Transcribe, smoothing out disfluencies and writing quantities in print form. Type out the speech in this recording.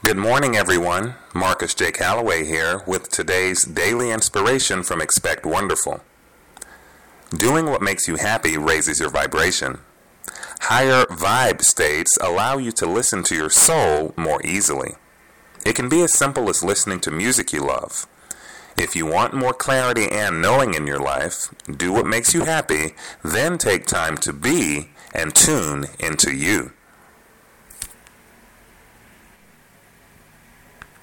Good morning, everyone. Marcus J. Calloway here with today's daily inspiration from Expect Wonderful. Doing what makes you happy raises your vibration. Higher vibe states allow you to listen to your soul more easily. It can be as simple as listening to music you love. If you want more clarity and knowing in your life, do what makes you happy, then take time to be and tune into you.